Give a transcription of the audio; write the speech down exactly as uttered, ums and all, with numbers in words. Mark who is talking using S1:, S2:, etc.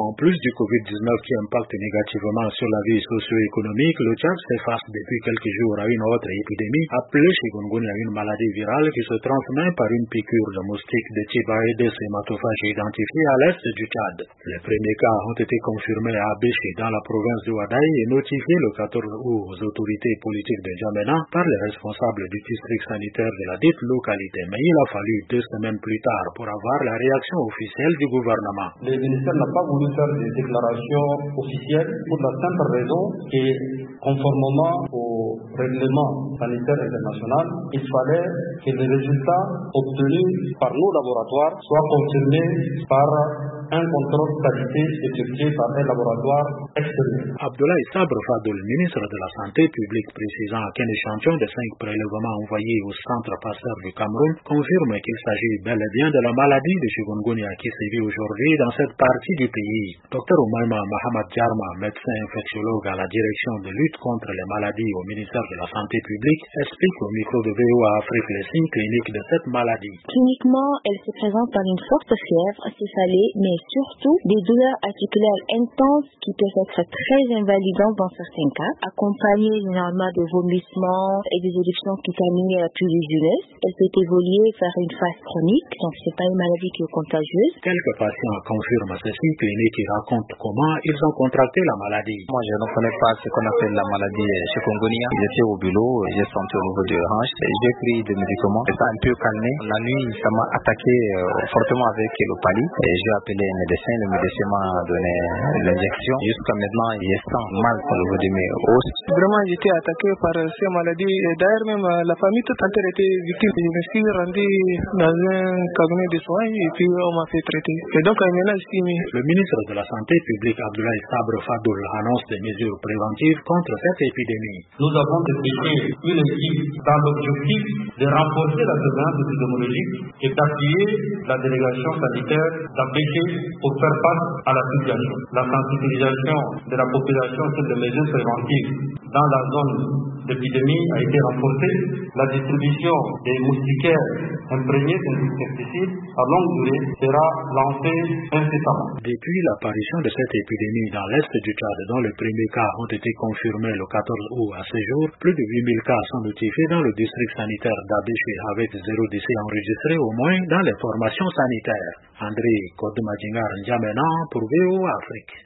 S1: En plus du covid dix-neuf qui impacte négativement sur la vie socio-économique, le Tchad fait face depuis quelques jours à une autre épidémie appelée chikungunya, une maladie virale qui se transmet par une piqûre de moustique de type Aedes hématophage identifiée à l'est du Tchad. Les premiers cas ont été confirmés à Abéché dans la province de Ouadaï et notifiés le quatorze août aux autorités politiques de N'Djamena par les responsables du district sanitaire de la dite localité. Mais il a fallu deux semaines plus tard pour avoir la réaction officielle du gouvernement.
S2: Le ministère n'a pas voulu faire des déclarations officielles pour la simple raison que, conformément au règlement sanitaire international, il fallait que les résultats obtenus par nos laboratoires soient confirmés par un contrôle qualité effectué par un laboratoire extérieur.
S1: Abdoulaye Sabre Fadoul, ministre de la Santé publique, précisant qu'un échantillon de cinq prélèvements envoyés au centre Pasteur du Cameroun confirme qu'il s'agit bel et bien de la maladie de chikungunya qui sévit aujourd'hui dans cette partie du pays. Docteur Oumaima Mahamad Djarma, médecin infectiologue à la direction de lutte contre les maladies au ministère de la Santé publique, explique au micro de V O A Afrique les signes cliniques de cette maladie.
S3: Cliniquement, elle se présente par une forte fièvre, céphalée, mais surtout des douleurs articulaires intenses qui peuvent être très invalidantes dans certains cas, accompagnées généralement de vomissements et des éruptions cutanées plurigineuses. Elle peut évoluer vers une phase chronique, donc c'est pas une maladie qui est contagieuse.
S1: Quelques patients confirment ces signes cliniques et racontent comment ils ont contracté la maladie.
S4: Moi, je ne connais pas ce qu'on appelle la maladie chikungunya. J'étais au boulot, j'ai senti au niveau des hanches, j'ai pris des médicaments, ça a un peu calmé. La nuit, ça m'a attaqué fortement avec le pali et j'ai appelé un médecin, le médecin m'a donné l'injection. Jusqu'à maintenant, je sens mal au niveau de mes os.
S5: Vraiment, j'étais attaqué par ces maladies. D'ailleurs, même la famille toute entière était victime. Je me suis rendu dans un cabinet de soins et puis on m'a fait traiter. Et donc, maintenant, je suis mis.
S1: Le ministre de la Santé publique, Abdoulaye Sabre Fadoul, annonce des mesures préventives contre cette épidémie.
S2: Nous avons dépêché une équipe dans l'objectif de renforcer la surveillance épidémiologique et d'appuyer la délégation sanitaire d'Abéché pour faire face à la situation. La sensibilisation de la population sur les mesures préventives dans la zone d'épidémie a été renforcée. La distribution des moustiquaires imprégnés d'insecticides à longue durée sera lancée incessamment.
S1: Depuis l'apparition de cette épidémie dans l'est du Tchad, dont les premiers cas ont été confirmés le quatorze août à ce jour, plus de huit mille cas sont notifiés dans le district sanitaire d'Abéché avec zéro décès enregistré au moins dans les formations sanitaires. André Kodoumadjingar N'Djamena pour V O A Afrique.